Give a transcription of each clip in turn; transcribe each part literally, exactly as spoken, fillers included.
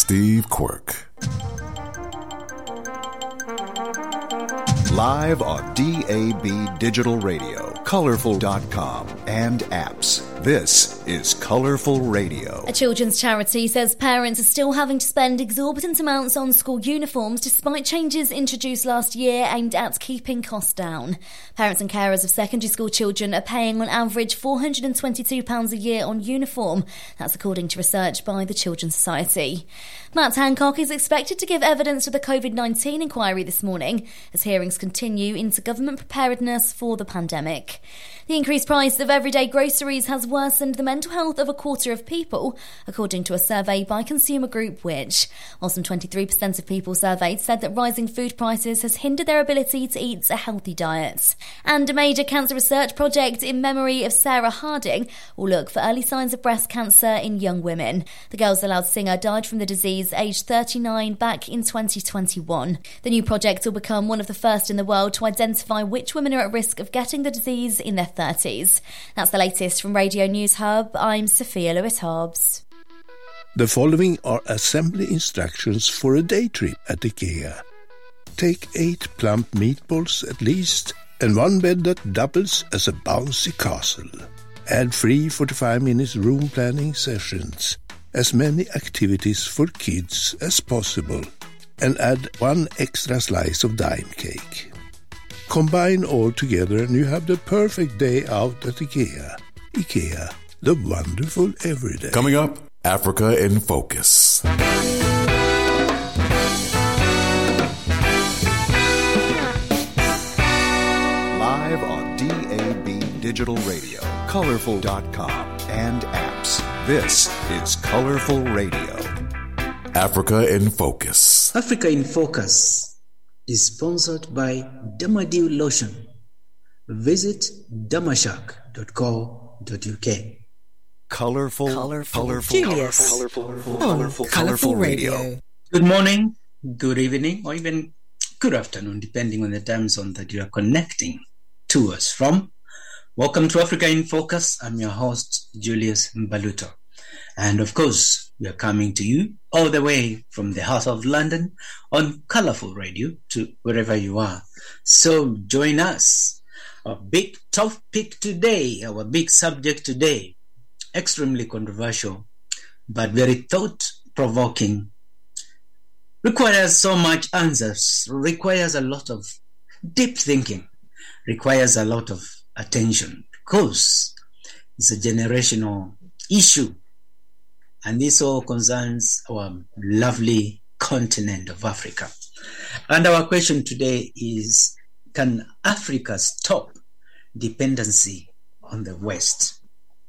Steve Quirk. Live on D A B Digital Radio, colorful dot com, and apps. This is Colorful Radio. A children's charity says parents are still having to spend exorbitant amounts on school uniforms despite changes introduced last year aimed at keeping costs down. Parents and carers of secondary school children are paying on average four hundred twenty-two pounds a year on uniform. That's according to research by the Children's Society. Matt Hancock is expected to give evidence to the covid nineteen inquiry this morning as hearings continue into government preparedness for the pandemic. The increased price of everyday groceries has worsened the mental health of a quarter of people, according to a survey by consumer group Which. While some twenty-three percent of people surveyed said that rising food prices has hindered their ability to eat a healthy diet. And a major cancer research project in memory of Sarah Harding will look for early signs of breast cancer in young women. The Girls Aloud singer died from the disease aged thirty-nine back in twenty twenty-one. The new project will become one of the first in the world to identify which women are at risk of getting the disease in their thirties. That's the latest from Radio News Hub. I'm Sophia Lewis-Hobbs. The following are assembly instructions for a day trip at IKEA. Take eight plump meatballs at least, and one bed that doubles as a bouncy castle. Add free forty-five minutes room planning sessions, as many activities for kids as possible, and add one extra slice of dime cake. Combine all together and you have the perfect day out at IKEA. IKEA, the wonderful everyday. Coming up, Africa in Focus. Live on D A B Digital Radio, colorful dot com, and apps. This is Colorful Radio. Africa in Focus. Africa in Focus is sponsored by Damadew Lotion. Visit damashak dot co dot uk. Colorful, colorful, colorful, Julius. colorful, colorful, colorful, colorful radio. Good morning, good evening, or even good afternoon, depending on the time zone that you are connecting to us from. Welcome to Africa in Focus. I'm your host, Julius Mbaluto. And of course, we are coming to you all the way from the heart of London on Colorful Radio to wherever you are. So join us. Our big topic today, our big subject today, extremely controversial, but very thought-provoking, requires so much answers, requires a lot of deep thinking, requires a lot of attention, because it's a generational issue. And this all concerns our lovely continent of Africa. And our question today is, can Africa stop dependency on the West?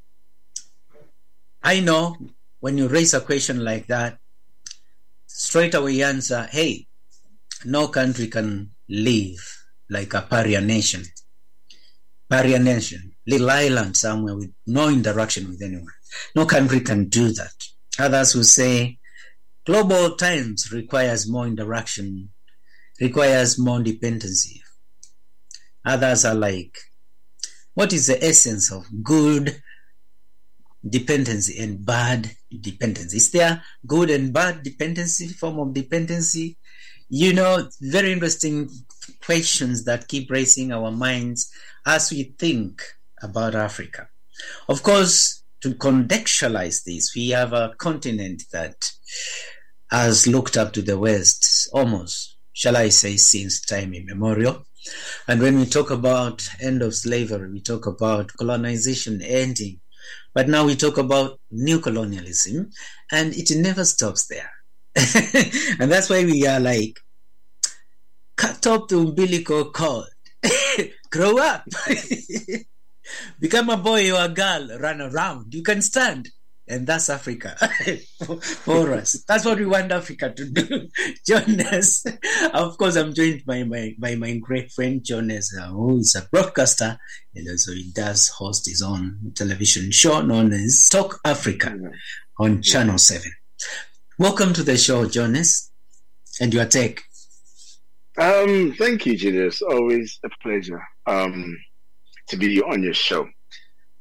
I know when you raise a question like that, straight away you answer, hey, no country can live like a pariah nation. Pariah nation, little island somewhere with no interaction with anyone. No country can do that. Others will say global times requires more interaction, requires more dependency. Others are like, what is the essence of good dependency and bad dependency? Is there good and bad dependency, form of dependency? You know, very interesting questions that keep raising our minds as we think about Africa. Of course, to contextualize this, we have a continent that has looked up to the West almost, shall I say, since time immemorial. And when we talk about end of slavery, we talk about colonization ending. But now we talk about new colonialism, and it never stops there. And that's why we are like, cut off the umbilical cord, grow up. Become a boy or a girl, run around. You can stand. And that's Africa for us. That's what we want Africa to do. Jonas. Of course, I'm joined by my by my great friend Jonas, uh, who is a broadcaster, and also he does host his own television show known as Talk Africa on Channel seven. Welcome to the show, Jonas, and your take. Um, thank you, Julius. Always a pleasure um, to be on your show.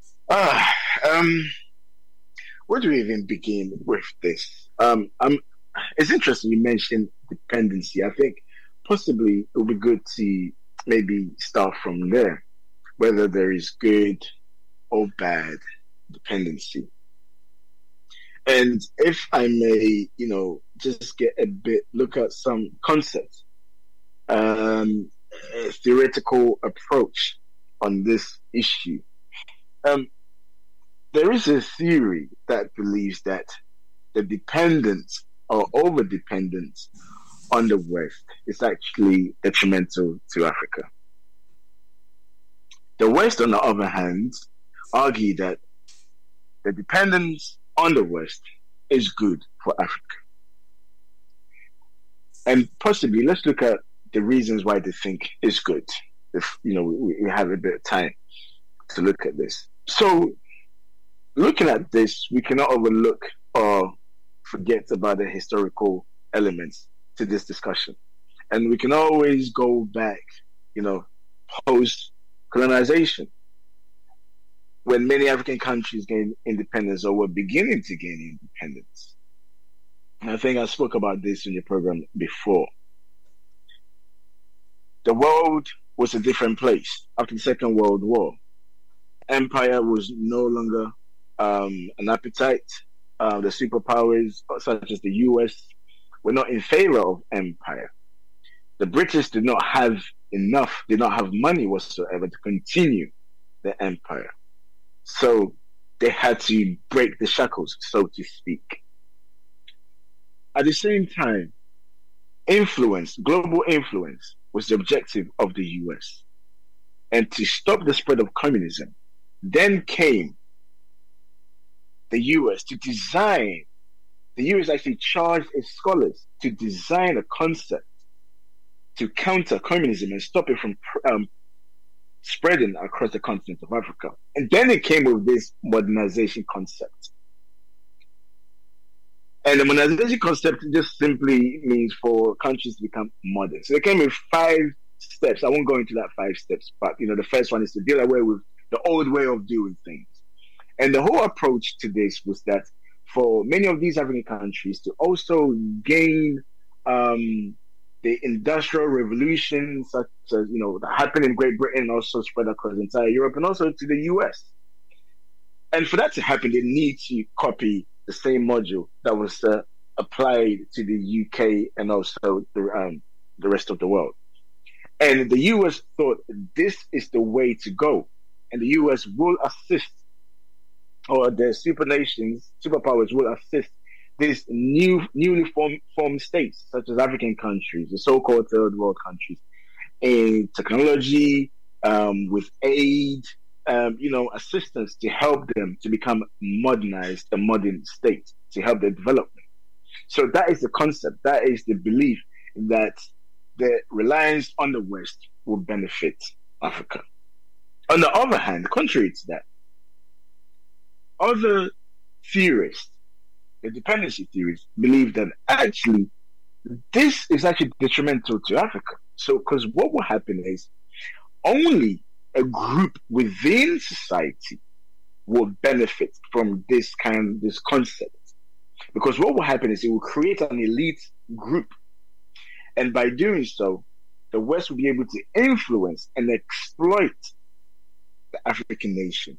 Ah, um, where do we even begin with this? Um, I'm it's interesting you mentioned dependency. I think possibly it would be good to maybe start from there, whether there is good or bad dependency. And if I may, you know, just get a bit, look at some concepts, um, a theoretical approach on this issue. Um, there is a theory that believes that the dependence or over-dependence on the West is actually detrimental to Africa. The West, on the other hand, argue that the dependence on the West is good for Africa. And possibly, let's look at the reasons why they think it's good. If, you know, we, we have a bit of time to look at this. So, looking at this, we cannot overlook or forget about the historical elements to this discussion. And we can always go back, you know, post-colonization, when many African countries gained independence or were beginning to gain independence. And I think I spoke about this in your program before. The world was a different place after the Second World War. Empire was no longer um, an appetite. Uh, the superpowers, such as the U S, were not in favor of empire. The British did not have enough, did not have money whatsoever to continue the empire. So they had to break the shackles, so to speak. At the same time, influence, global influence, was the objective of the U S. And to stop the spread of communism, then came the U S to design, the U S actually charged its scholars to design a concept to counter communism and stop it from um, spreading across the continent of Africa. And then it came with this modernization concept. And the modernization concept just simply means for countries to become modern. So they came with five steps. I won't go into that five steps, but you know, the first one is to deal away with the old way of doing things. And the whole approach to this was that for many of these African countries to also gain um, the industrial revolution, such as, you know, that happened in Great Britain and also spread across entire Europe and also to the U S. And for that to happen, they need to copy the same module that was uh, applied to the U K and also the, um, the rest of the world. And the U S thought this is the way to go. And the U S will assist, or the super nations, superpowers will assist these new, newly formed, formed states, such as African countries, the so-called third world countries, in technology, um, with aid, um, you know, assistance to help them to become modernized, a modern state, to help their development. So that is the concept. That is the belief that the reliance on the West will benefit Africa. On the other hand, contrary to that, other theorists, the dependency theorists, believe that actually this is actually detrimental to Africa. So, because what will happen is only a group within society will benefit from this kind, this concept. Because what will happen is it will create an elite group. And by doing so, the West will be able to influence and exploit the African nations.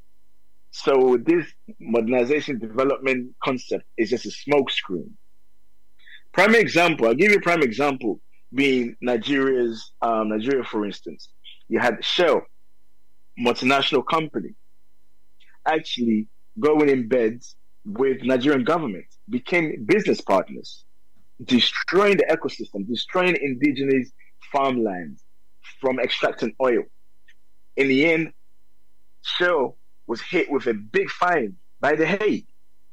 So this modernization development concept is just a smokescreen. Prime example, I'll give you a prime example being Nigeria's, um, Nigeria, for instance. You had Shell, multinational company, actually going in bed with Nigerian government, became business partners, destroying the ecosystem, destroying indigenous farmlands from extracting oil. In the end, Shell was hit with a big fine by The Hague.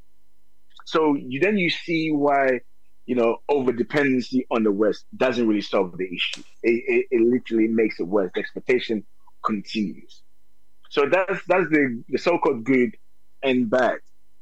So you, then you see why, you know, over dependency on the West doesn't really solve the issue. It, it, it literally makes it worse. The exploitation continues. So that's that's the, the so-called good and bad.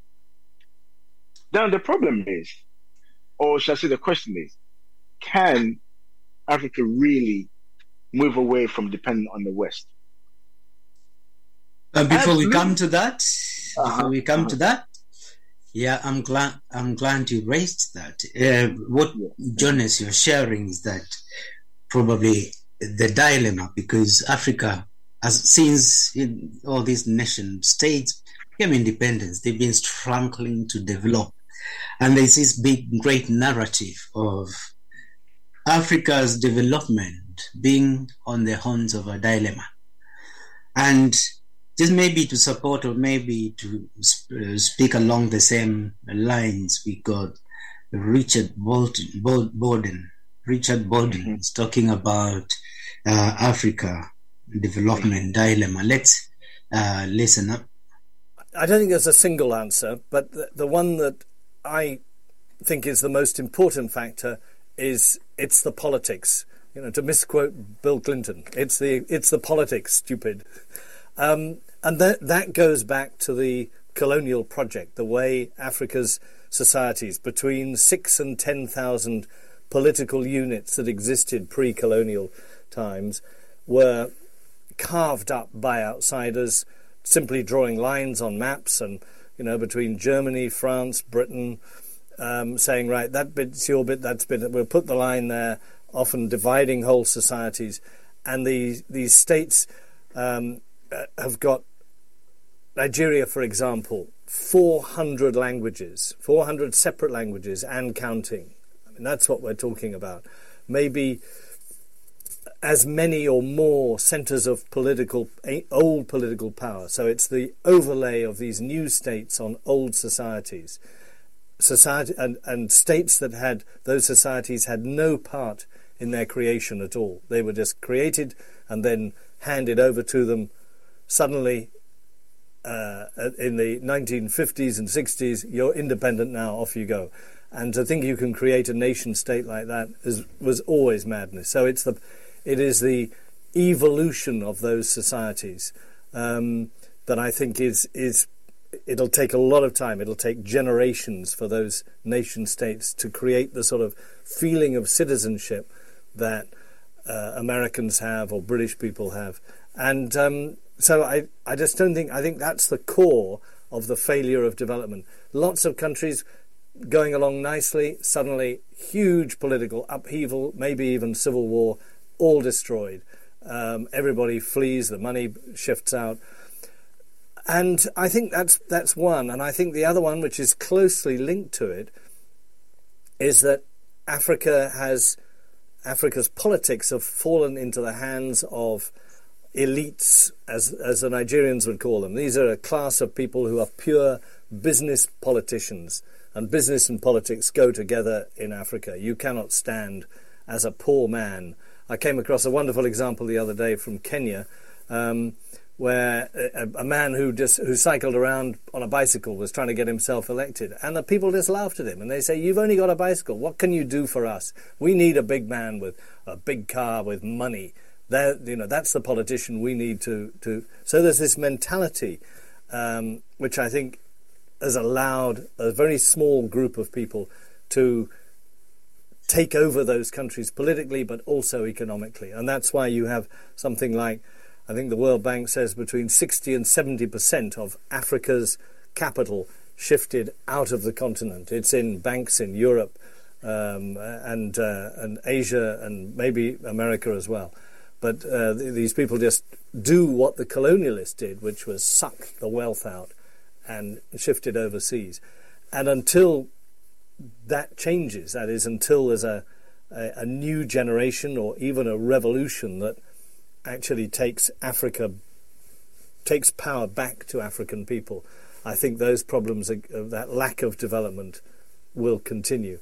Now the problem is, or shall I say the question is, can Africa really move away from depending on the West? Uh, before Absolutely. we come to that, uh-huh. before we come uh-huh. to that, Yeah, I'm glad. I'm glad you raised that. Uh, what Jonas, you're sharing is that probably the dilemma, because Africa, as since in all these nation states became independence, they've been struggling to develop, and there's this big, great narrative of Africa's development being on the horns of a dilemma, and just maybe to support or maybe to uh, speak along the same lines, we got Richard Bolton, Borden. Richard Borden mm-hmm. is talking about uh, Africa development dilemma. Let's uh, listen up. I don't think there's a single answer, but the, the one that I think is the most important factor is it's the politics. You know, to misquote Bill Clinton, it's the it's the politics, stupid. Um, and that that goes back to the colonial project, the way Africa's societies, between six and ten thousand political units that existed pre-colonial times, were carved up by outsiders, simply drawing lines on maps, and you know, between Germany, France, Britain, um, saying, right, that bit's your bit, that's bit, we'll put the line there, often dividing whole societies, and these these states um, have got. Nigeria, for example, four hundred languages, four hundred separate languages and counting. I mean, that's what we're talking about. Maybe as many or more centres of political, old political power. So it's the overlay of these new states on old societies. Society and, and states that had, those societies had no part in their creation at all. They were just created and then handed over to them suddenly. Uh, in the nineteen fifties and sixties, you're independent now, off you go. And to think you can create a nation state like that is, was always madness. So it's the, it is the evolution of those societies um, that I think is is it'll take a lot of time. It'll take generations for those nation states to create the sort of feeling of citizenship that uh, Americans have or British people have. And um, So I, I just don't think, I think that's the core of the failure of development. Lots of countries going along nicely, suddenly huge political upheaval, maybe even civil war, all destroyed. Um, everybody flees, the money shifts out. And I think that's that's one. And I think the other one, which is closely linked to it, is that Africa has, Africa's politics have fallen into the hands of elites, as as the Nigerians would call them. These are a class of people who are pure business politicians, and business and politics go together in Africa. You cannot stand as a poor man. I came across a wonderful example the other day from Kenya, um, where a, a man who just who cycled around on a bicycle was trying to get himself elected, and the people just laughed at him, and they say, "You've only got a bicycle. What can you do for us? We need a big man with a big car with money." There, you know, that's the politician we need to, to... So there's this mentality, um, which I think has allowed a very small group of people to take over those countries politically, but also economically. And that's why you have something like, I think the World Bank says, between sixty and seventy percent of Africa's capital shifted out of the continent. It's in banks in Europe um, and, uh, and Asia and maybe America as well. But uh, these people just do what the colonialists did, which was suck the wealth out and shift it overseas. And until that changes, that is, until there's a, a, a new generation or even a revolution that actually takes Africa, takes power back to African people, I think those problems, that lack of development, will continue.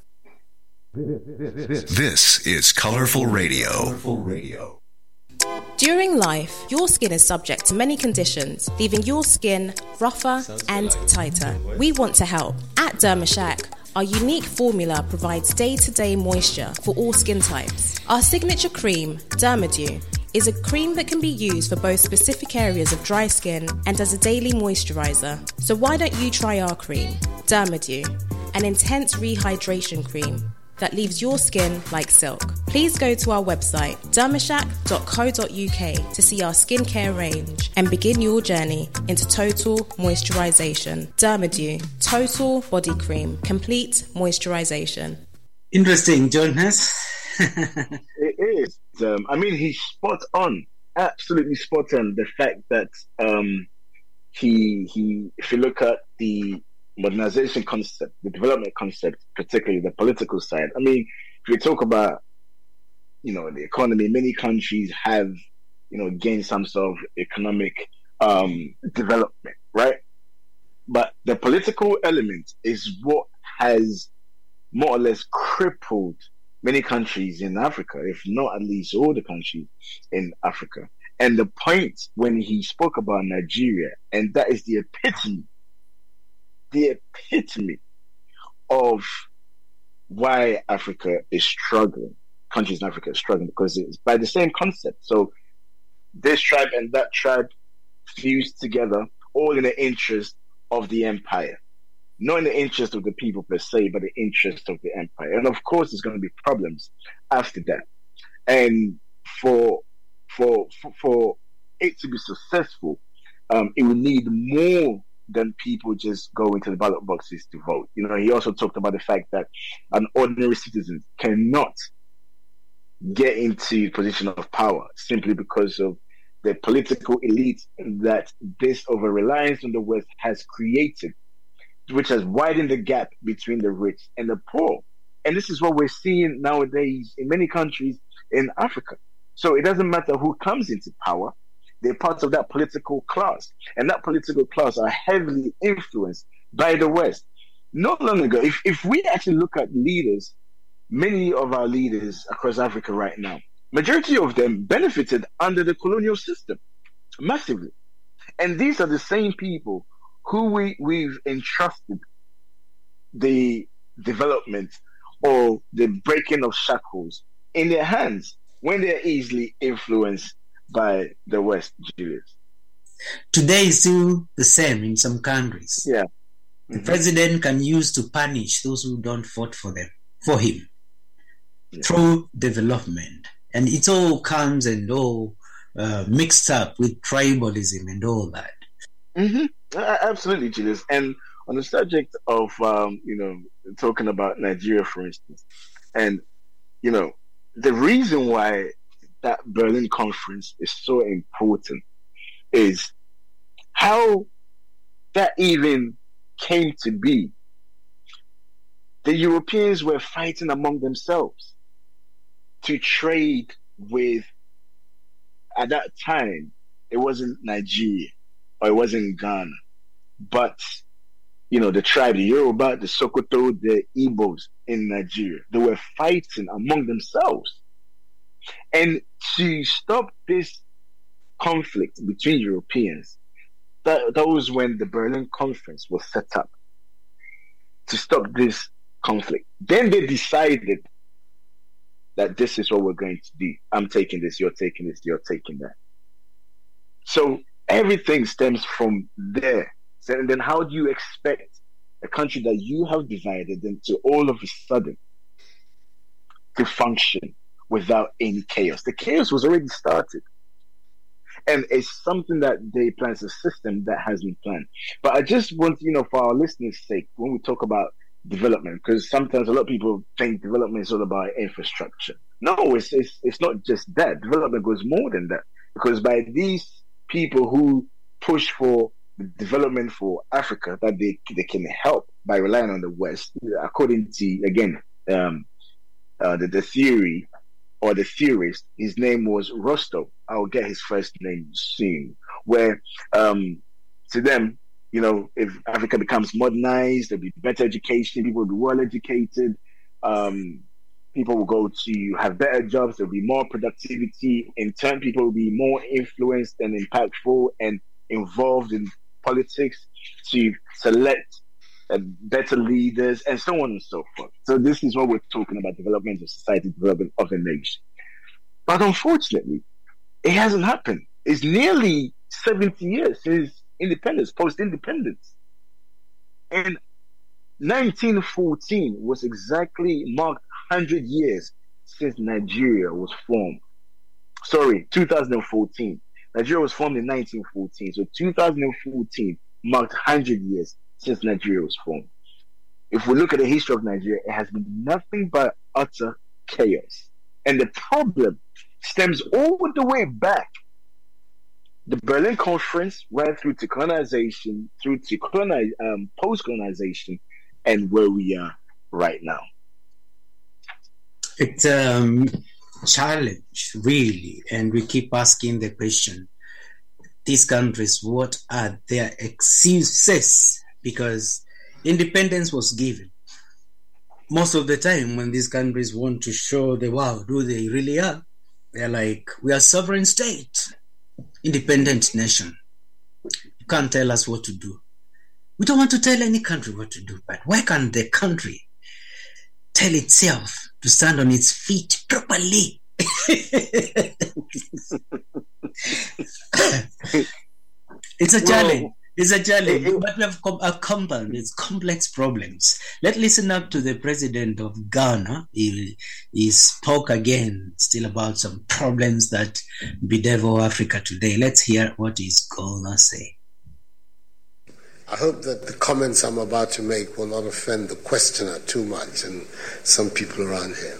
This is Colorful Radio. Colorful Radio. During life, your skin is subject to many conditions, leaving your skin rougher and tighter. We want to help. At Dermashack, our unique formula provides day-to-day moisture for all skin types. Our signature cream, Dermadew, is a cream that can be used for both specific areas of dry skin and as a daily moisturizer. So why don't you try our cream, Dermadew, an intense rehydration cream. that leaves your skin like silk. Please go to our website dermashak dot co dot uk to see our skincare range and begin your journey into total moisturization. Dermadew, total body cream, complete moisturization. Interesting, Jonas. It is. Um, I mean, he's spot on, absolutely spot on. The fact that um, he he, if you look at the modernization concept, the development concept, particularly the political side. I mean, if we talk about, you know, the economy, many countries have, you know, gained some sort of economic um, development, right? But the political element is what has more or less crippled many countries in Africa, if not at least all the countries in Africa. And the point when he spoke about Nigeria, and that is the epitome, the epitome of why Africa is struggling, countries in Africa are struggling, because it's by the same concept. So this tribe and that tribe fused together, all in the interest of the empire. Not in the interest of the people per se, but the interest of the empire. And of course, there's going to be problems after that. And for for for, for it to be successful, um, it will need more than people just go into the ballot boxes to vote. You know, he also talked about the fact that an ordinary citizen cannot get into a position of power simply because of the political elite that this over-reliance on the West has created, which has widened the gap between the rich and the poor. And this is what we're seeing nowadays in many countries in Africa. So it doesn't matter who comes into power, they're parts of that political class. And that political class are heavily influenced by the West. Not long ago, if, if we actually look at leaders, many of our leaders across Africa right now, majority of them benefited under the colonial system massively. And these are the same people who we, we've entrusted the development or the breaking of shackles in their hands when they're easily influenced by the West, Julius. Today is still the same in some countries. Yeah. The Mm-hmm. president can use to punish those who don't vote for them, for him, Yeah. through development. And it all comes and all uh, mixed up with tribalism and all that. Mm-hmm. Uh, absolutely, Julius. And on the subject of, um, you know, talking about Nigeria, for instance, and, you know, the reason why that Berlin conference is so important is how that even came to be. The Europeans were fighting among themselves to trade with, at that time, it wasn't Nigeria or it wasn't Ghana, but, you know, the tribe, the Yoruba, the Sokoto, the Igbos in Nigeria, they were fighting among themselves. And to stop this conflict between Europeans, that, that was when the Berlin Conference was set up to stop this conflict. Then they decided that this is what we're going to do. I'm taking this, you're taking this, you're taking that. So everything stems from there. So, and then how do you expect a country that you have divided into all of a sudden to function without any chaos? The chaos was already started. And it's something that they plan, it's a system that has been planned. But I just want, you know, for our listeners' sake, when we talk about development, because sometimes a lot of people think development is all about infrastructure. No, it's, it's, it's not just that. Development goes more than that. Because by these people who push for the development for Africa, that they, they can help by relying on the West, according to, again, um, uh, the, the theory, or the theorist, his name was Rostow. I'll get his first name soon. Where um, to them, you know, if Africa becomes modernized, there'll be better education, people will be well educated, um, people will go to have better jobs, there'll be more productivity. In turn, people will be more influenced and impactful and involved in politics to select uh, better leaders, and so on and so forth. So this is what we're talking about: development of society, development of a nation. But unfortunately, it hasn't happened. It's nearly seventy years since independence, post-independence. And nineteen fourteen was exactly marked hundred years since Nigeria was formed. Sorry, two thousand fourteen. Nigeria was formed in nineteen fourteen. So two thousand fourteen marked one hundred years since Nigeria was formed. If we look at the history of Nigeria, it has been nothing but utter chaos. And the problem stems all the way back. The Berlin Conference, right through to colonization, through to colonize, um, post-colonization, and where we are right now. It's a um, challenge, really, and we keep asking the question, these countries, what are their excuses? Because independence was given. Most of the time when these countries want to show the world who they really are, they're like, we are sovereign state, independent nation. You can't tell us what to do. We don't want to tell any country what to do, but why can't the country tell itself to stand on its feet properly? It's a challenge. Well, it's a challenge, it, but we have com- a compound. It's complex problems. Let's listen up to the president of Ghana. He, he spoke again, still about some problems that bedevil Africa today. Let's hear what he's gonna say. I hope that the comments I'm about to make will not offend the questioner too much and some people around here.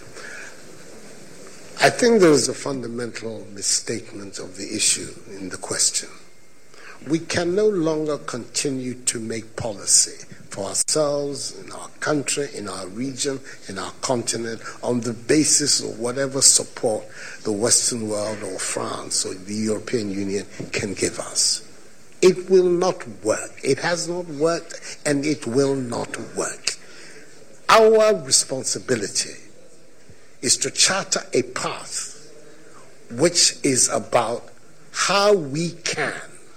I think there is a fundamental misstatement of the issue in the question. We can no longer continue to make policy for ourselves, in our country, in our region, in our continent, on the basis of whatever support the Western world or France or the European Union can give us. It will not work. It has not worked, and it will not work. Our responsibility is to charter a path which is about how we can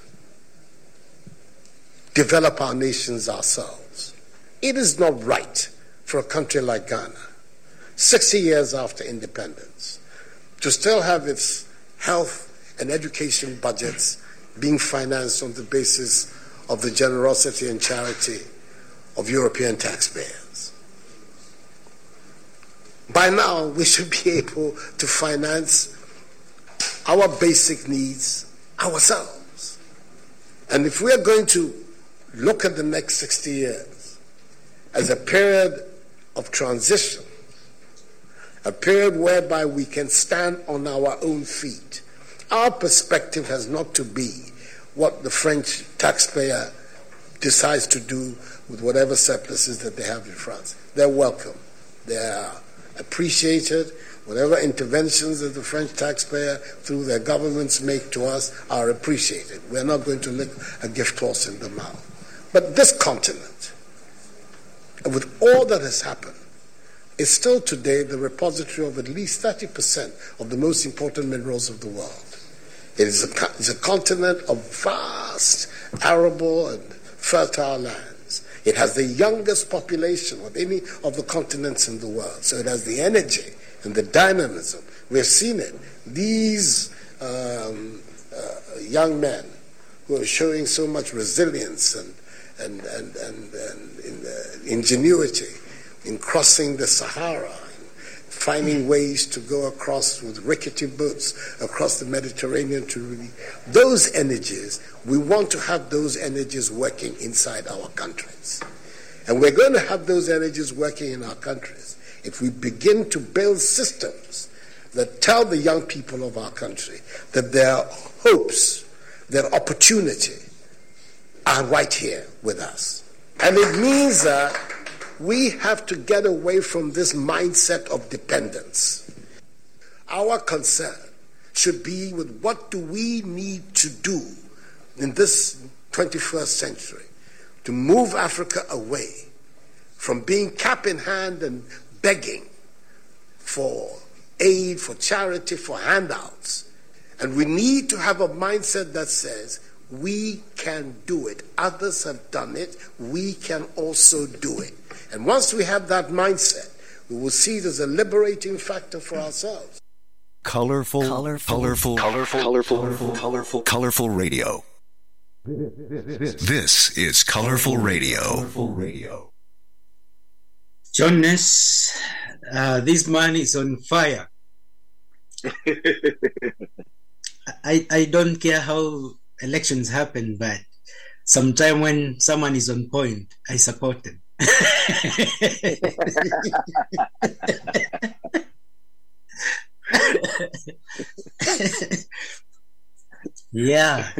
develop our nations ourselves. It is not right for a country like Ghana, sixty years after independence, to still have its health and education budgets being financed on the basis of the generosity and charity of European taxpayers. By now, we should be able to finance our basic needs ourselves. And if we are going to look at the next sixty years as a period of transition, a period whereby we can stand on our own feet, our perspective has not to be what the French taxpayer decides to do with whatever surpluses that they have in France. They're welcome. They are appreciated. Whatever interventions that the French taxpayer through their governments make to us are appreciated. We're not going to lick a gift horse in the mouth. But this continent, with all that has happened, is still today the repository of at least thirty percent of the most important minerals of the world. It is a, it's a continent of vast, arable and fertile lands. It has the youngest population of any of the continents in the world. So it has the energy and the dynamism. We have seen it. These um, uh, young men who are showing so much resilience and and and and, and in, uh, ingenuity in crossing the Sahara, finding ways to go across with rickety boats across the Mediterranean to really, those energies, we want to have those energies working inside our countries. And we're going to have those energies working in our countries if we begin to build systems that tell the young people of our country that their hopes, their opportunity are right here with us. And it means that we have to get away from this mindset of dependence. Our concern should be with what do we need to do in this twenty-first century to move Africa away from being cap in hand and begging for aid, for charity, for handouts. And we need to have a mindset that says, we can do it. Others have done it. We can also do it. And once we have that mindset, we will see it as a liberating factor for ourselves. Colorful, colorful, colorful, colorful, colorful, colorful, colorful, colorful radio. This is Colorful Radio. Colorful Radio. Jonas, uh, this man is on fire. I I don't care how elections happen, but sometime when someone is on point, I support them. Yeah.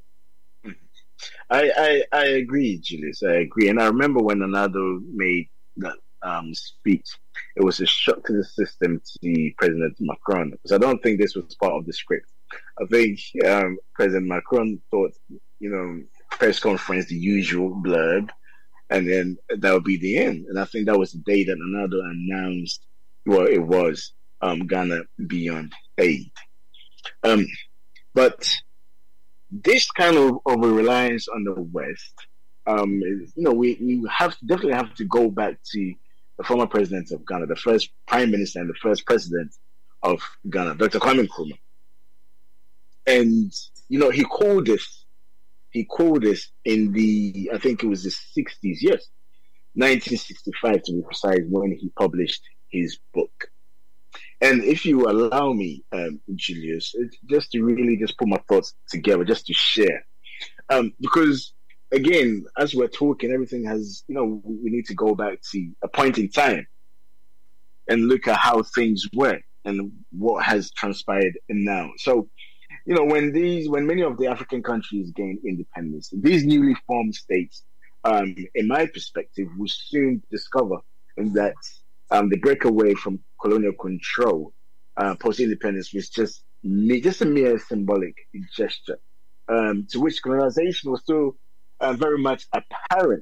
I, I I agree, Julius. I agree, and I remember when Nana-Addo made that um, speech. It was a shock to the system to see President Macron, because I don't think this was part of the script. I think um, President Macron thought, you know, press conference, the usual blurb, and then that would be the end. And I think that was the day that Nana-Addo announced, well, it was um, Ghana Beyond Aid. Um, but this kind of, of a reliance on the West, um, is, you know, we, we have to, definitely have to go back to the former president of Ghana, the first prime minister and the first president of Ghana, Doctor Kwame Nkrumah. And, you know, he called this, he called this in the, I think it was the sixties, yes, nineteen sixty-five to be precise, when he published his book. And if you allow me, um, Julius, just to really just put my thoughts together, just to share. Um, because, again, as we're talking, everything has, you know, we need to go back to a point in time and look at how things were and what has transpired now. So, you know, when these, when many of the African countries gained independence, these newly formed states, um, in my perspective, will soon discover that um, the breakaway from colonial control uh, post-independence was just just a mere symbolic gesture, um, to which colonization was still uh, very much apparent,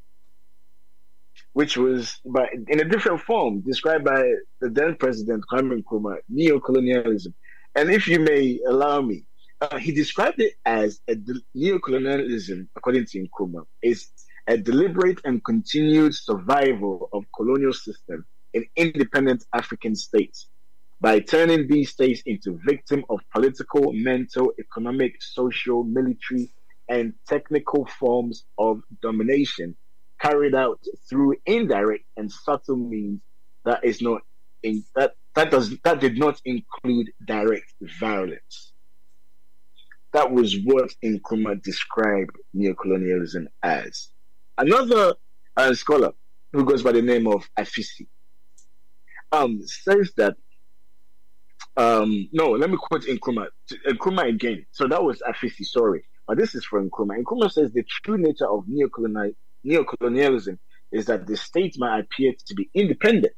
which was by, in a different form described by the then president Kwame Nkrumah, neocolonialism. And if you may allow me, uh, he described it as a de- neocolonialism, according to Nkrumah, is a deliberate and continued survival of colonial system in independent African states by turning these states into victims of political, mental, economic, social, military, and technical forms of domination carried out through indirect and subtle means that is not in that that does that did not include direct violence. That was what Nkrumah described neocolonialism as. Another uh, scholar who goes by the name of Afisi um, says that um, no, let me quote Nkrumah. Nkrumah again. So that was Afisi, sorry, but this is from Nkrumah. Nkrumah says the true nature of neocolonial neocolonialism is that the state might appear to be independent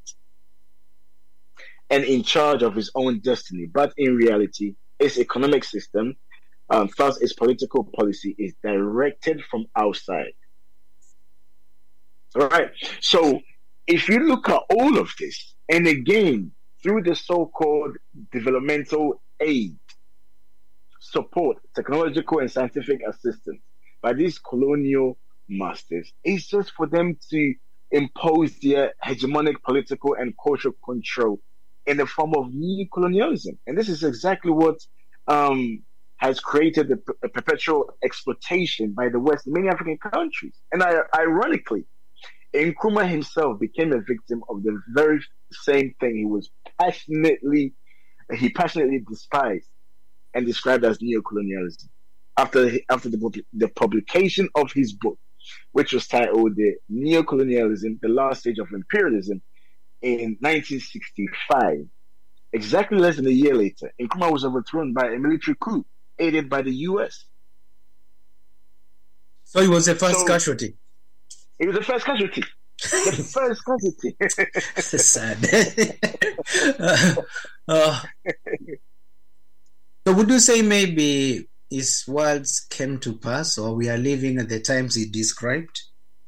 and in charge of its own destiny, but in reality, its economic system, um, thus its political policy, is directed from outside. All right. So if you look at all of this, and again, through the so-called developmental aid, support, technological and scientific assistance by these colonial masters, it's just for them to impose their hegemonic political and cultural control in the form of neocolonialism. And this is exactly what um, has created the, a perpetual exploitation by the West in many African countries. And I, ironically, Nkrumah himself became a victim of the very same thing he was passionately, he passionately despised and described as neocolonialism. After, after the, the publication of his book, which was titled The Neocolonialism, The Last Stage of Imperialism, in nineteen sixty-five, exactly less than a year later, Nkrumah was overthrown by a military coup aided by the U S. So he was the first so, casualty. He was the first casualty. The first casualty. Sad. uh, uh, so would you say maybe his words came to pass, or we are living at the times he described?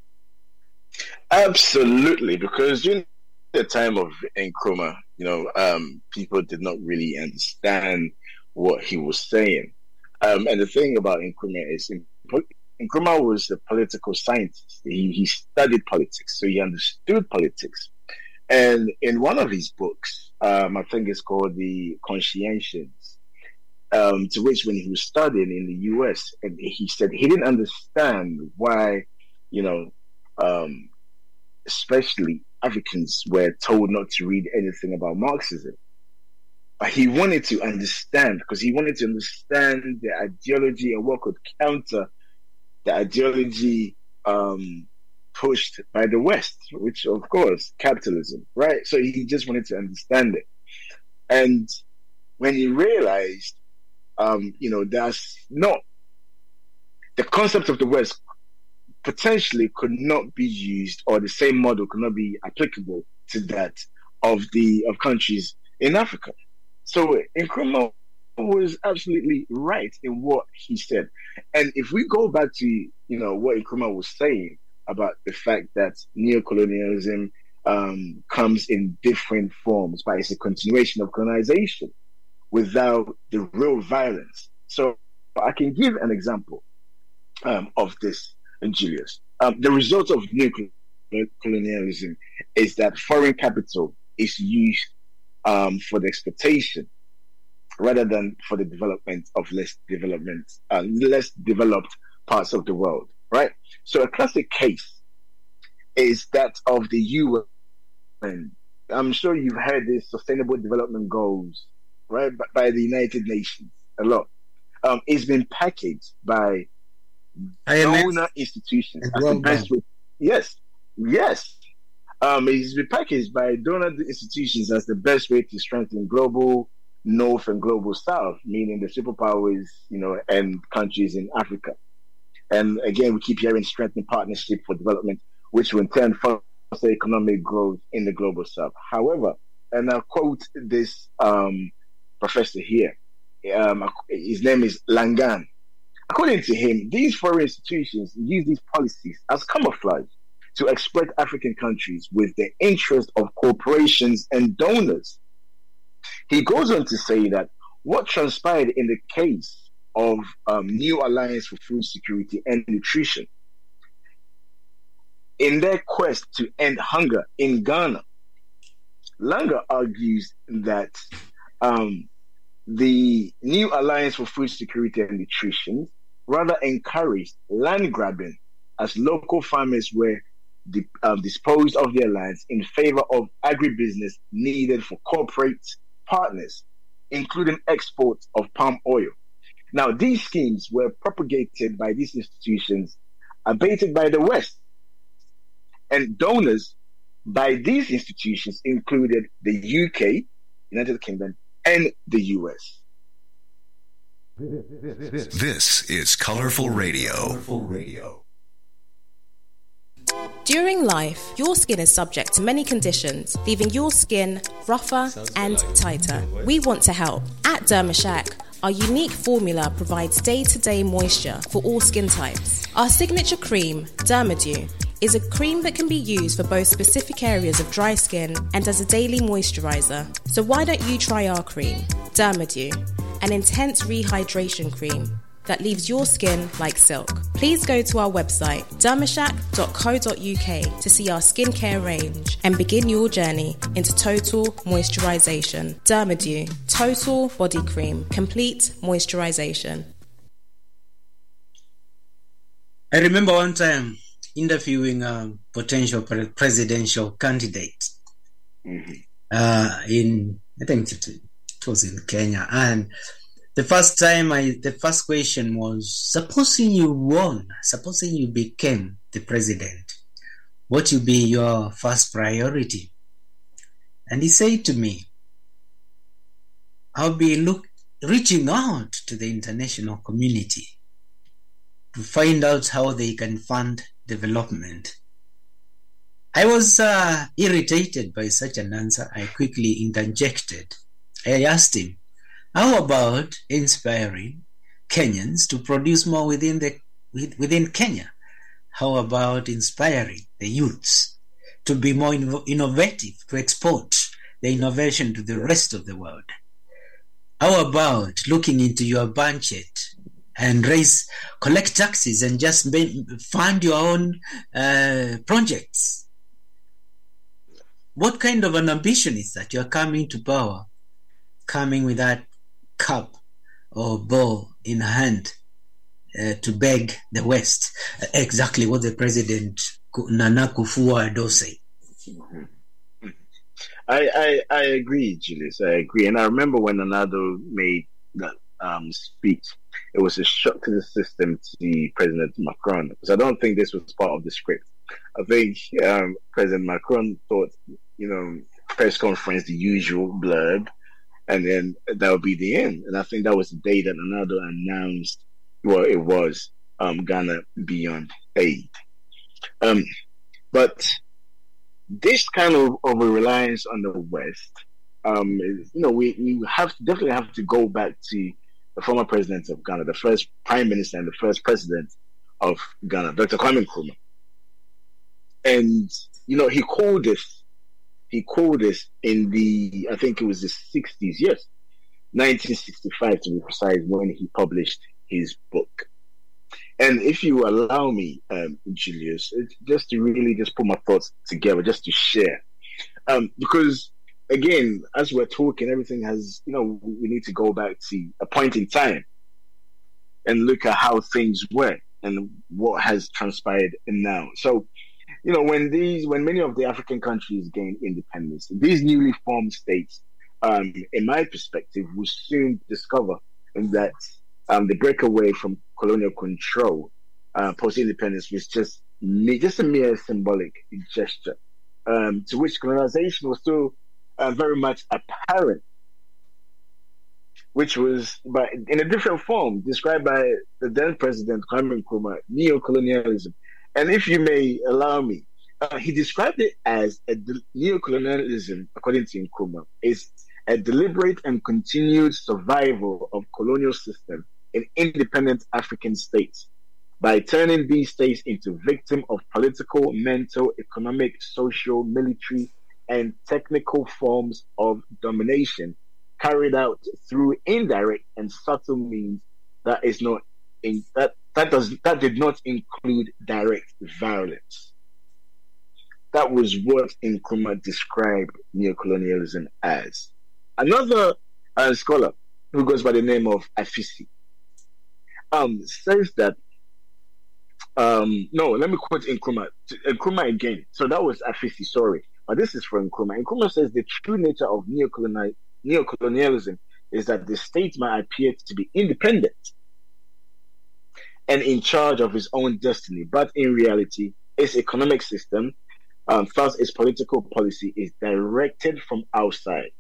Absolutely, because during the time of Nkrumah, you know, um, people did not really understand what he was saying. Um, and the thing about Nkrumah is, Nkrumah was a political scientist. He, he studied politics, so he understood politics. And in one of his books, um, I think it's called The Conscientians, um, to which when he was studying in the U S, and he said he didn't understand why, you know, um, especially Africans were told not to read anything about Marxism. But he wanted to understand, because he wanted to understand the ideology and what could counter the ideology um, pushed by the West, which, of course, capitalism, right? So he just wanted to understand it. And when he realized, um, you know, that's not, the concept of the West potentially could not be used, or the same model could not be applicable to that of the of countries in Africa. So Nkrumah was absolutely right in what he said. And if we go back to, you know, what Nkrumah was saying about the fact that neocolonialism um, comes in different forms, but it's a continuation of colonization without the real violence. So I can give an example um, of this, Julius. Um, the result of neocolonialism is that foreign capital is used um, for the exploitation rather than for the development of less development, uh, less developed parts of the world, right? So a classic case is that of the U N. I'm sure you've heard this Sustainable Development Goals, right, by the United Nations a lot. Um, it's been packaged by donor institutions as the best way. Yes, yes. Um, it's been packaged by donor institutions as the best way to strengthen global North and global South, meaning the superpowers, you know, and countries in Africa. And again, we keep hearing strengthen partnership for development, which will in turn foster economic growth in the global South. However, and I quote this um, professor here, um, his name is Langan. According to him, these foreign institutions use these policies as camouflage to exploit African countries with the interest of corporations and donors. He goes on to say that what transpired in the case of um, New Alliance for Food Security and Nutrition, in their quest to end hunger in Ghana, Langer argues that um, the New Alliance for Food Security and Nutrition rather encouraged land grabbing as local farmers were di- um, disposed of their lands in favor of agribusiness needed for corporate partners, including exports of palm oil. Now, these schemes were propagated by these institutions, abated by the West, and donors by these institutions included the U K, United Kingdom, and the U S. This is Colorful Radio. Colorful Radio. During life, your skin is subject to many conditions, leaving your skin rougher and tighter. We want to help. At Dermashack, our unique formula provides day-to-day moisture for all skin types. Our signature cream, Dermadew, is a cream that can be used for both specific areas of dry skin and as a daily moisturizer. So why don't you try our cream, Dermadew, an intense rehydration cream that leaves your skin like silk. Please go to our website, dermashack dot co dot uk, to see our skincare range and begin your journey into total moisturization. Dermadew, total body cream, complete moisturization. I remember one time interviewing a potential pre- presidential candidate mm-hmm. uh, in, I think it, it was in Kenya, and the first time I, the first question was, supposing you won, supposing you became the president, what will be your first priority? And he said to me, I'll be look, reaching out to the international community to find out how they can fund development. I was uh, irritated by such an answer. I quickly interjected. I asked him, how about inspiring Kenyans to produce more within the within Kenya? How about inspiring the youths to be more inno- innovative, to export the innovation to the rest of the world? How about looking into your budget and raise, collect taxes and just be, fund your own uh, projects? What kind of an ambition is that? You're coming to power, coming with that cup or bowl in hand uh, to beg the West, uh, exactly what the president Nana Akufo-Addo said. Mm-hmm. I, I I agree, Julius. I agree, and I remember when Nana-Addo made that um, speech. It was a shock to the system to see President Macron, because I don't think this was part of the script. I think um, President Macron thought, you know, press conference, the usual blurb, and then that would be the end. And I think that was the day that Nana-Addo announced, well, it was um, Ghana Beyond Aid. Um, but this kind of, of a reliance on the West, um, is, you know, we, we have to, definitely have to go back to the former president of Ghana, the first prime minister and the first president of Ghana, Doctor Kwame Nkrumah. And, you know, he called this, he called this in the, I think it was the sixties, yes, nineteen sixty-five to be precise, when he published his book. And if you allow me, um, Julius, just to really just put my thoughts together, just to share. Um, because, again, as we're talking, everything has, you know, we need to go back to a point in time and look at how things were and what has transpired now. So, you know, when these, when many of the African countries gained independence, these newly formed states, um, in my perspective, will soon discover that um, the breakaway from colonial control uh, post-independence was just just a mere symbolic gesture, um, to which colonization was still uh, very much apparent, which was, but in a different form, described by the then president Kwame Nkrumah, neocolonialism. And if you may allow me, uh, he described it as a de- neocolonialism, according to Nkrumah, is a deliberate and continued survival of colonial system in independent African states by turning these states into victims of political, mental, economic, social, military, and technical forms of domination carried out through indirect and subtle means that is not in, that that does that did not include direct violence. That was what Nkrumah described neocolonialism as. Another uh, scholar who goes by the name of Afisi um, says that um, no, let me quote Nkrumah. Nkrumah again. So that was Afisi, sorry, but this is from Nkrumah. Nkrumah says the true nature of neocoloni- neocolonialism is that the state might appear to be independent and in charge of its own destiny, but in reality, its economic system, um, thus its political policy, is directed from outside.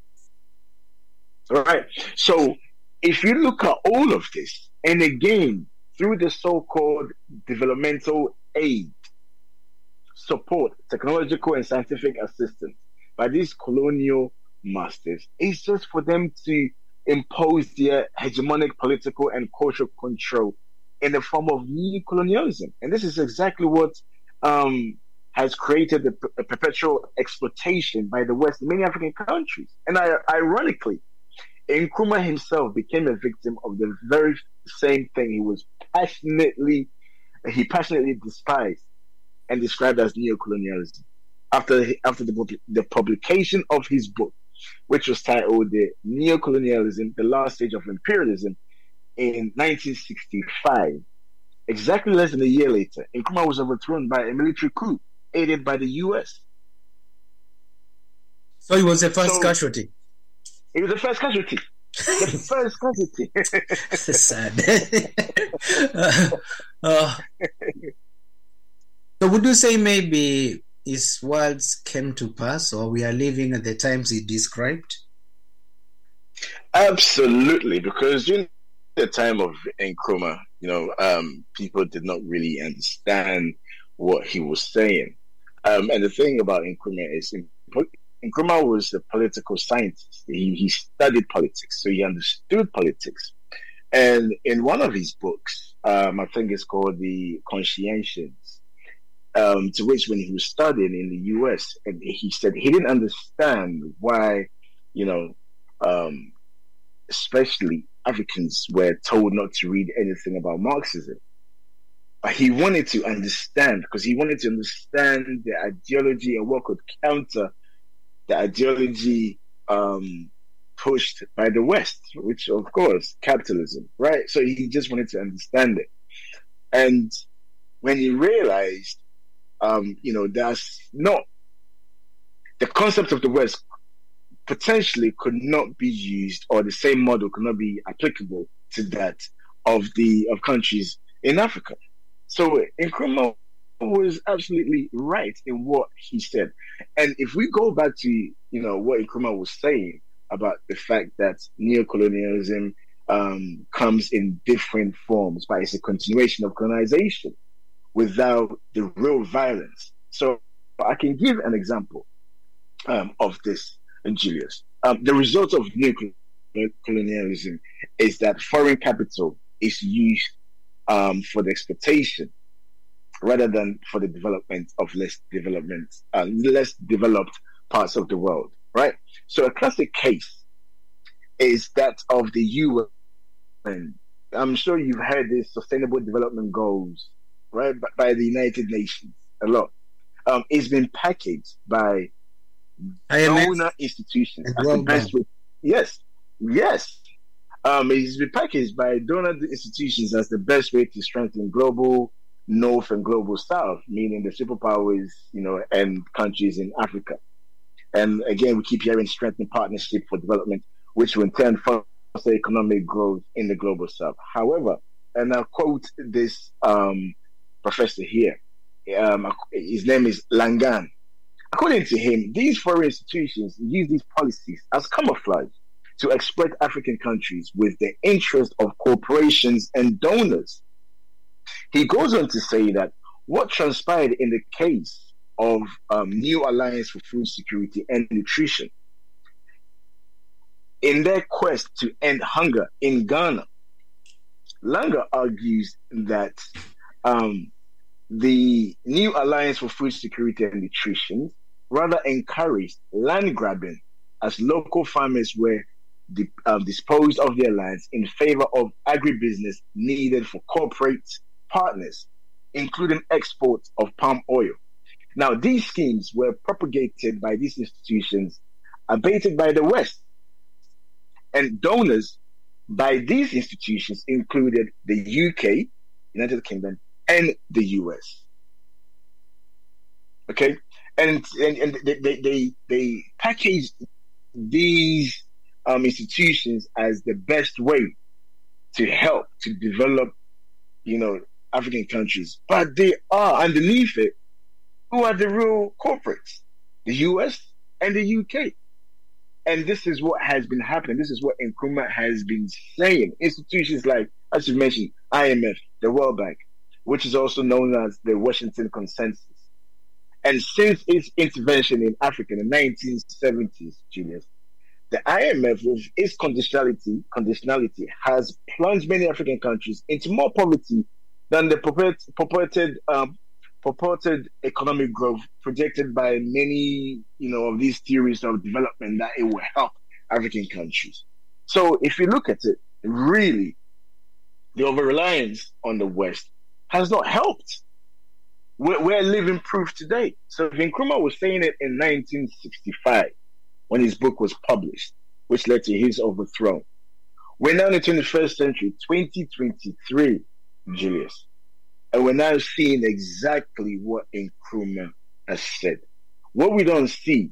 All right. So, if you look at all of this, and again, through the so-called developmental aid, support, technological and scientific assistance by these colonial masters, it's just for them to impose their hegemonic political and cultural control in the form of neocolonialism. And this is exactly what um, has created the p- perpetual exploitation by the West in many African countries. And I, ironically, Nkrumah himself became a victim of the very same thing he was passionately, he passionately despised and described as neocolonialism. After, after the, the publication of his book, which was titled The Neocolonialism, The Last Stage of Imperialism, in nineteen sixty-five, exactly less than a year later, Nkrumah was overthrown by a military coup aided by the U S. So he was the first So- casualty. He was the first casualty. The first casualty. Sad. uh, uh, so would you say maybe his words came to pass, or we are living at the times he described? Absolutely, because during the time of Nkrumah, you know, um, people did not really understand what he was saying. Um, and the thing about Nkrumah is, Nkrumah was a political scientist. He, he studied politics, so he understood politics. And in one of his books, um, I think it's called The Conscientians, um, to which when he was studying in the U S, and he said he didn't understand why, you know, um, especially Africans were told not to read anything about Marxism. But he wanted to understand, because he wanted to understand the ideology and what could counter the ideology um, pushed by the West, which of course, capitalism, right? So he just wanted to understand it. And when he realized, um, you know, that's not the concept of the West potentially could not be used, or the same model could not be applicable to that of the of countries in Africa. So Nkrumah was absolutely right in what he said. And if we go back to, you know, what Nkrumah was saying about the fact that neocolonialism um, comes in different forms, but it's a continuation of colonization without the real violence. So I can give an example um, of this, Julius. Um, the result of neocolonialism is that foreign capital is used um, for the exploitation rather than for the development of less development, uh, less developed parts of the world, right? So a classic case is that of the U N. I'm sure you've heard this Sustainable Development Goals, right, by the United Nations a lot. Um, it's been packaged by donor institutions as the best way. Yes, yes. Um, it's been packaged by donor institutions as the best way to strengthen global North and global South, meaning the superpowers, you know, and countries in Africa. And again, we keep hearing strengthening partnership for development, which will in turn foster economic growth in the global South. However, and I'll quote this um, professor here. Um, his name is Langan. According to him, these foreign institutions use these policies as camouflage to exploit African countries with the interest of corporations and donors. He goes on to say that what transpired in the case of um, New Alliance for Food Security and Nutrition, in their quest to end hunger in Ghana, Langer argues that um, the New Alliance for Food Security and Nutrition rather encouraged land grabbing as local farmers were di- uh, disposed of their lands in favor of agribusiness needed for corporate partners, including exports of palm oil. Now, these schemes were propagated by these institutions, abated by the West, and donors by these institutions included the U K, United Kingdom, and the U S. Okay, and and, and they, they they they packaged these um, institutions as the best way to help to develop, you know, African countries, but they are underneath it. Who are the real corporates? The U S and the U K. And this is what has been happening. This is what Nkrumah has been saying. Institutions like, as you mentioned, I M F, the World Bank, which is also known as the Washington Consensus. And since its intervention in Africa in the nineteen seventies, Julius, the I M F, with its conditionality, conditionality has plunged many African countries into more poverty than the purport, purported um, purported economic growth projected by many, you know, of these theories of development that it will help African countries. So if you look at it, really, the over-reliance on the West has not helped. We're, we're living proof today. So if Nkrumah was saying it in nineteen sixty-five, when his book was published, which led to his overthrow, we're now in the twenty-first century, twenty twenty-three, Julius. And we're now seeing exactly what Nkrumah has said. What we don't see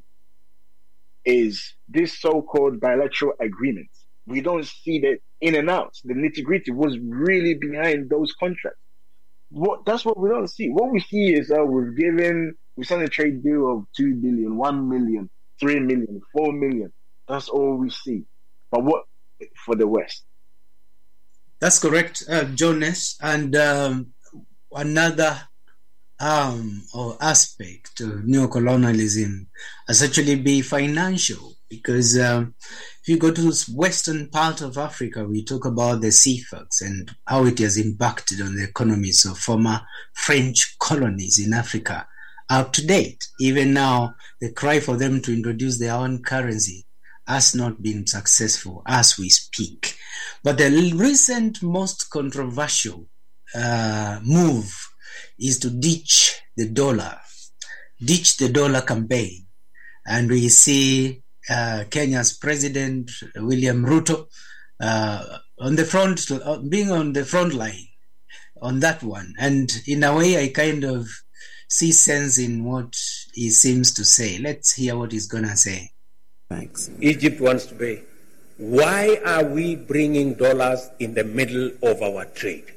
is this so-called bilateral agreement. We don't see the in and out, the nitty-gritty, was really behind those contracts. What that's what we don't see. What we see is uh, we've given, we signed a trade deal of two billion, one million, three million, four million. That's all we see. But what for the West? That's correct, uh, Jonas. And um, another arm or aspect of neocolonialism has actually be financial, because um, if you go to this western part of Africa, we talk about the C F A Cs and how it has impacted on the economies of former French colonies in Africa. Up to date, even now, the cry for them to introduce their own currency has not been successful as we speak. But the recent most controversial uh, move is to ditch the dollar, ditch the dollar campaign. And we see uh, Kenya's President William Ruto uh, on the front, uh, being on the front line on that one. And in a way, I kind of see sense in what he seems to say. Let's hear what he's going to say. Thanks. Egypt wants to pay. Why are we bringing dollars in the middle of our trade?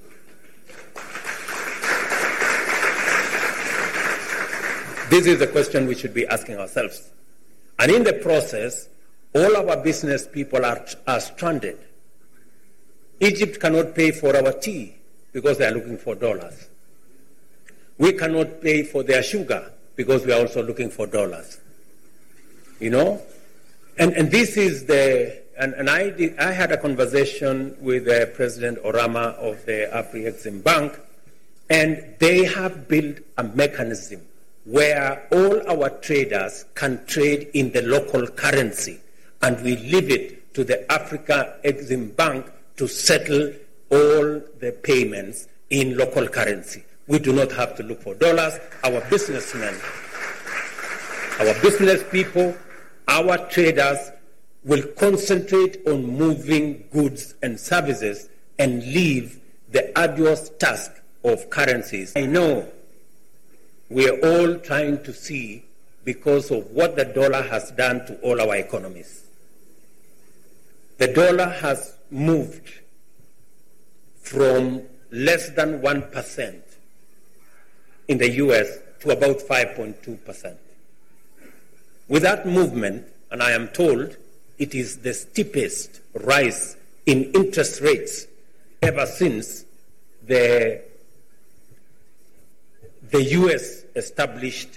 This is the question we should be asking ourselves. And in the process, all our business people are, are stranded. Egypt cannot pay for our tea because they are looking for dollars. We cannot pay for their sugar because we are also looking for dollars. You know? And, and this is the, and, and I, did, I had a conversation with uh, President Orama of the Afri-Exim Bank, and they have built a mechanism where all our traders can trade in the local currency, and we leave it to the Africa Exim Bank to settle all the payments in local currency. We do not have to look for dollars. Our businessmen, our business people, our traders will concentrate on moving goods and services and leave the arduous task of currencies. I know we are all trying to see because of what the dollar has done to all our economies. The dollar has moved from less than one percent in the U S to about five point two percent. With that movement, and I am told it is the steepest rise in interest rates ever since the the U S established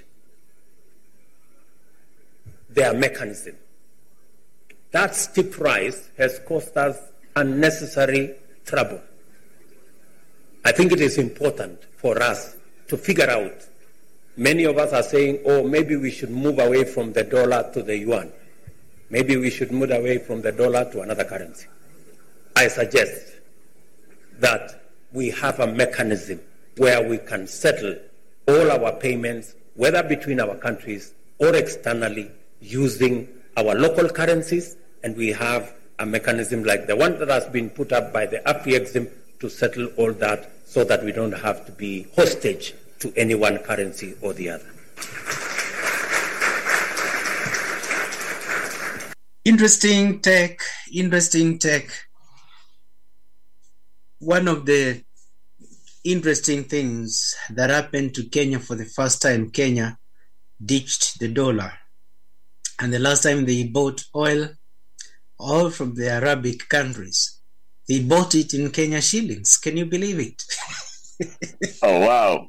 their mechanism. That steep rise has caused us unnecessary trouble. I think it is important for us to figure out. Many of us are saying, oh, maybe we should move away from the dollar to the yuan. Maybe we should move away from the dollar to another currency. I suggest that we have a mechanism where we can settle all our payments, whether between our countries or externally, using our local currencies, and we have a mechanism like the one that has been put up by the Afri-Exim to settle all that so that we don't have to be hostage to any one currency or the other. Interesting take, interesting take. One of the interesting things that happened to Kenya for the first time, Kenya ditched the dollar. And the last time they bought oil, all from the Arabic countries, they bought it in Kenya shillings. Can you believe it? Oh, wow.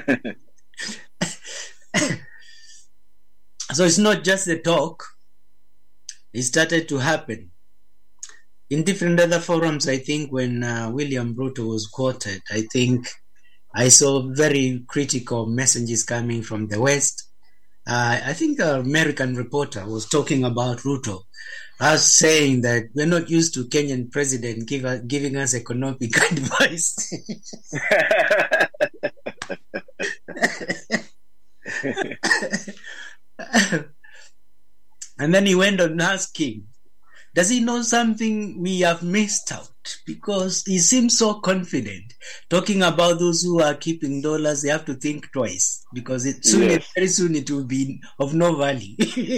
So it's not just the talk. It started to happen. In different other forums, I think when uh, William Ruto was quoted, I think I saw very critical messages coming from the West. Uh, I think an American reporter was talking about Ruto, us saying that we're not used to Kenyan president give us, giving us economic advice. And then he went on asking, does he know something we have missed out? Because he seems so confident. Talking about those who are keeping dollars, they have to think twice. Because it, soon, yes. very soon it will be of no value.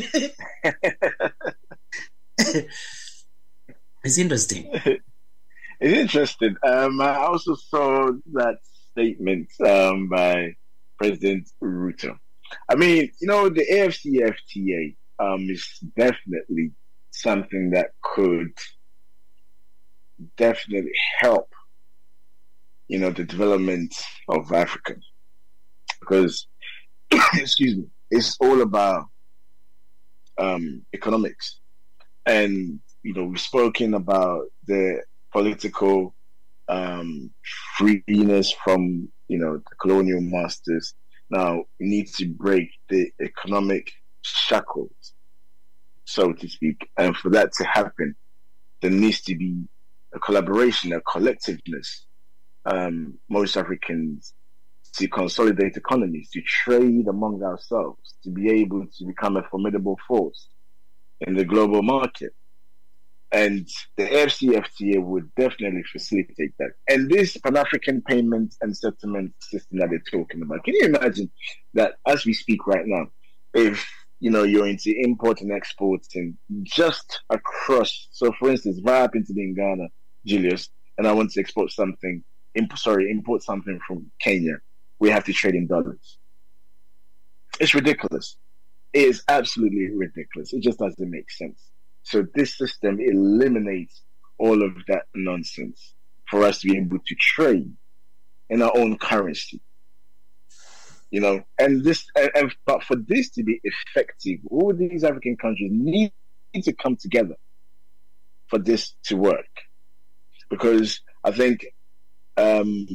It's interesting. It's interesting. Um, I also saw that statement um, by President Ruto. I mean, you know, the A F C F T A um, is definitely something that could definitely help, you know, the development of Africa. Because, excuse me, it's all about um, economics. And, you know, we've spoken about the political um, freeness from, you know, the colonial masters. Now, we need to break the economic shackles, so to speak. And for that to happen, there needs to be a collaboration, a collectiveness. Um, most Africans to consolidate economies, to trade among ourselves, to be able to become a formidable force in the global market. And the A F C F T A would definitely facilitate that. And this Pan-African payment and settlement system that they're talking about, can you imagine that as we speak right now, if you know you're into import and exports and just across, so for instance, if I happen to be in Ghana, Julius, and I want to export something, imp- sorry, import something from Kenya, we have to trade in dollars. It's ridiculous. It is absolutely ridiculous. It just doesn't make sense. So this system eliminates all of that nonsense for us to be able to trade in our own currency. You know, and this, and, and but for this to be effective, all these African countries need to come together for this to work. Because I think um,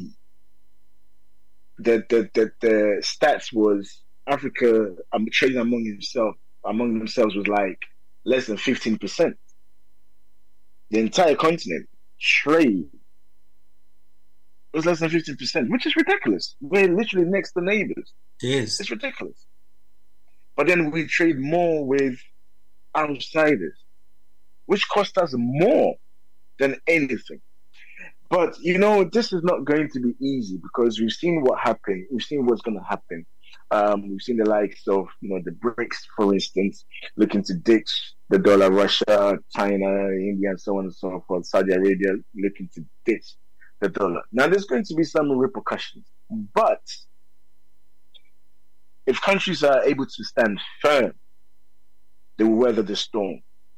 the, the the the stats was Africa um, trading among himself among themselves was like less than fifteen percent. The entire continent trade was less than fifteen percent, which is ridiculous. We're literally next to neighbors. Yes. It's ridiculous. But then we trade more with outsiders, which cost us more than anything. But, you know, this is not going to be easy because we've seen what happened. We've seen what's going to happen. Um, we've seen the likes of, you know, the BRICS, for instance, looking to ditch the dollar, Russia, China, India, and so on and so forth, Saudi Arabia looking to ditch the dollar. Now, there's going to be some repercussions, but if countries are able to stand firm, they will weather the storm.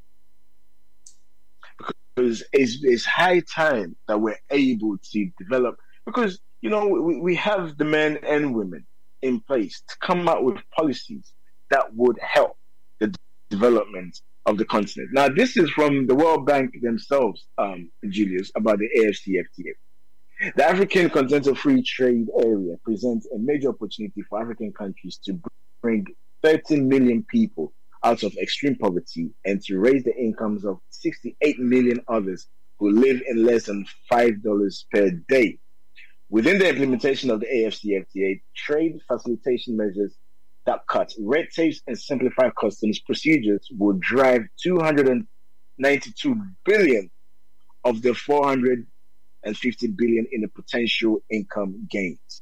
Because it's, it's high time that we're able to develop, because, you know, we, we have the men and women in place to come out with policies that would help the development of the continent. Now, this is from the World Bank themselves, um, Julius, about the A F C F T A. The African Continental Free Trade Area presents a major opportunity for African countries to bring thirteen million people out of extreme poverty and to raise the incomes of sixty-eight million others who live in less than five dollars per day. Within the implementation of the A F C F T A, trade facilitation measures that cut red tapes and simplify customs procedures will drive two hundred ninety-two billion of the four hundred fifty billion in the potential income gains.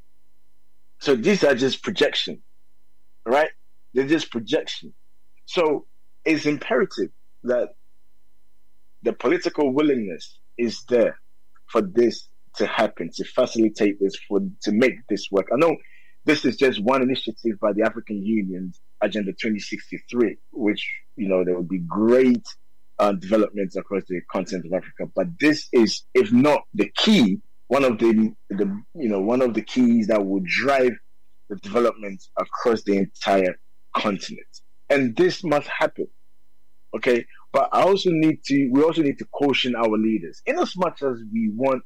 So these are just projections, right? They're just projections. So it's imperative that the political willingness is there for this to happen, to facilitate this, for to make this work. I know this is just one initiative by the African Union's Agenda twenty sixty-three, which, you know, there will be great uh, developments across the continent of Africa. But this is, if not the key, one of the, the you know, one of the keys that will drive the development across the entire continent. And this must happen. Okay, but I also need to. We also need to caution our leaders, in as much as we want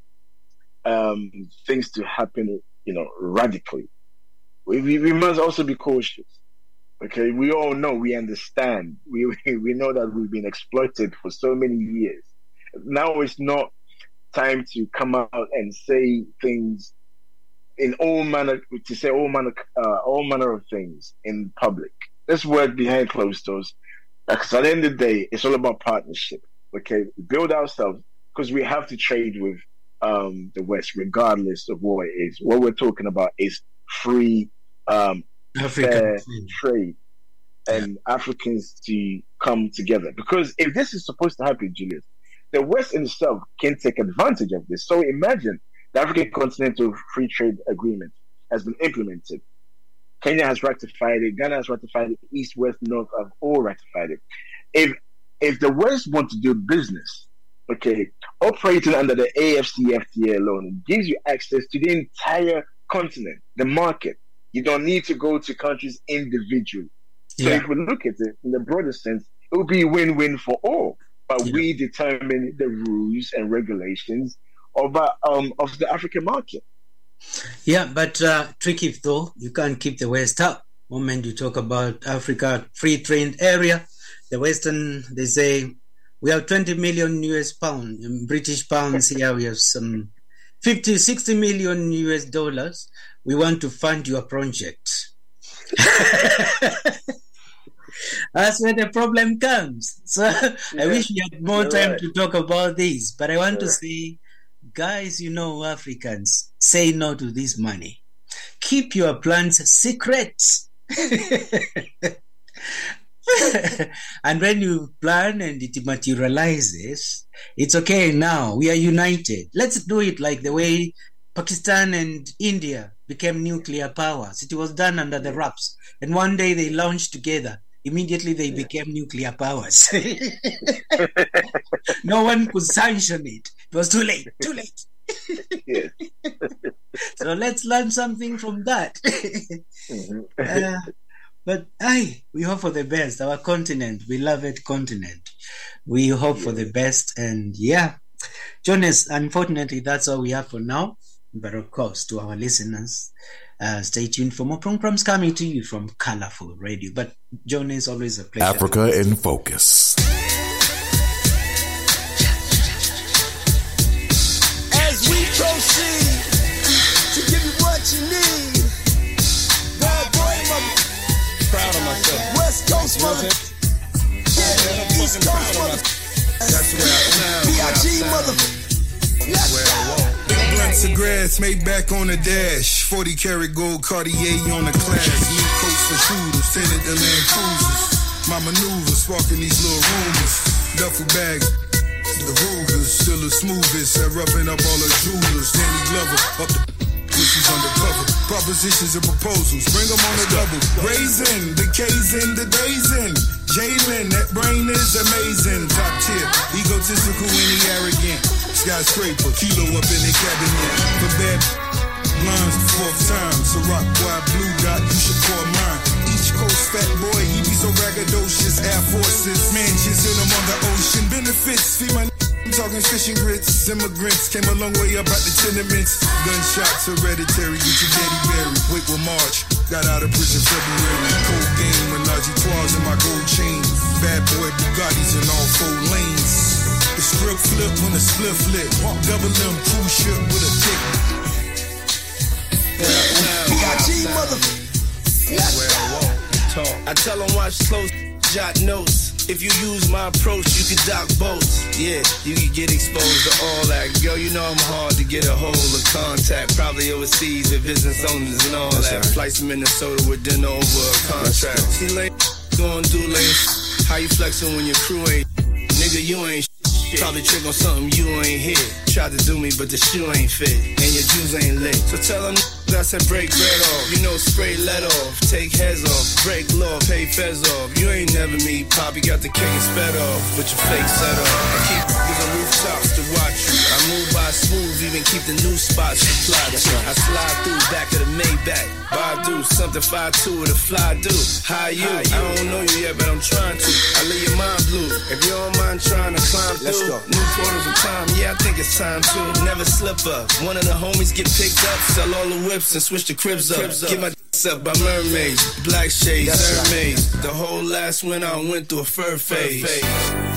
um, things to happen, you know, radically. We, we we must also be cautious. Okay, we all know, we understand, we we know that we've been exploited for so many years. Now it's not time to come out and say things in all manner, to say all manner, uh, all manner of things in public. Let's work behind closed doors. Because at the end of the day, it's all about partnership. Okay, build ourselves, because we have to trade with um, the West, regardless of what it is. What we're talking about is free, um, fair trade, and yeah. Africans to come together. Because if this is supposed to happen, Julius, the West in itself can take advantage of this. So imagine the African Continental Free Trade Agreement has been implemented. Kenya has ratified it. Ghana has ratified it. East, West, North have all ratified it. If if the West want to do business, okay, operating under the A F C F T A alone gives you access to the entire continent, the market. You don't need to go to countries individually. So yeah. If we look at it in the broader sense, it will be win-win for all. But yeah. we determine the rules and regulations of uh, um of the African market. Yeah, but uh, tricky though, you can't keep the West up. Moment you talk about Africa free trade area, the Western, they say we have twenty million U S pounds, British pounds here, we have some fifty, sixty million U S dollars. We want to fund your project. That's where the problem comes. So yeah. I wish we had more You're time right. to talk about this, but I want You're to right. say, guys, you know, Africans, say no to this money. Keep your plans secret. And when you plan and it materializes, it's okay now. We are united. Let's do it like the way Pakistan and India became nuclear powers. It was done under the wraps. And one day they launched together. Immediately they yeah. became nuclear powers. No one could sanction it. It was too late. Too late. Yes. So let's learn something from that. Mm-hmm. uh, But aye, we hope for the best. Our continent, beloved continent, we hope yeah. for the best. And yeah, Jonas, unfortunately, that's all we have for now. But of course, to our listeners, uh, stay tuned for more programs coming to you from Colorful Radio. But Jonas, always a pleasure. Africa in Focus. As we proceed to give you what you need. Proud of myself. West Coast mother. Yeah, East Coast mother. That's where I sound. B I G mother. Where I walk. Big blunts of grass made back on the dash. forty karat gold Cartier on the class. New coats for shooters, tinted the Land Cruisers. My maneuvers, sparking these little rumors. Duffel bags, the Rugers, still the smoothest. At roughing up all the jewelers. Danny Glover, up the she's undercover. Propositions and proposals, bring them on a double. Raising, the K's in, the days in. Jalen, that brain is amazing. Top tier, egotistical and he arrogant. Skyscraper, kilo up in the cabinet. For bad blinds, the fourth time. So rock wide blue dot, you should call mine. Each coast fat boy, he be so braggadocious. Air Forces, mansions in them on the ocean. Benefits, feed my I'm talking fishing grits, immigrants came a long way up out the tenements. Gunshots hereditary, get your daddy buried. Wait will March, got out of prison February. Cold game, menage a trois in my gold chain. Bad boy Bugattis in all four lanes. The script flip when the split flip. Double M cruise ship with a tick. B I G mother. Where I walk, talk. I tell them watch close, jot notes. If you use my approach, you can dock boats. Yeah, you can get exposed to all that. Girl, you know I'm hard to get a hold of contact. Probably overseas with business owners and all That's that. Right. Flights to Minnesota with dinner over a contract. See, lane, gon' do lane. How you flexing when your crew ain't? Nigga, you ain't shit. Probably trick on something you ain't hit. Tried to do me, but the shoe ain't fit. And your juice ain't lit. So tell them I said break bread off, you know spray lead off, take heads off, break law, pay fez off. You ain't never me, Poppy got the king and sped off, but your fake set off. I keep niggas on rooftops to watch you. I move by smooth, even keep the new spots supplied. I slide through back of the Maybach, Badu, something five two with a fly do. How you? I don't know you yet, but I'm trying to. I leave your mind blue. If you don't mind trying to climb through, Let's go. New portals of time, yeah, I think it's time to. Never slip up. One of the homies get picked up, sell all the whips and switch the cribs up. Cribs up. Get my d***s up by mermaids, black shades, Hermes. Right. The whole last winter I went through a fur phase.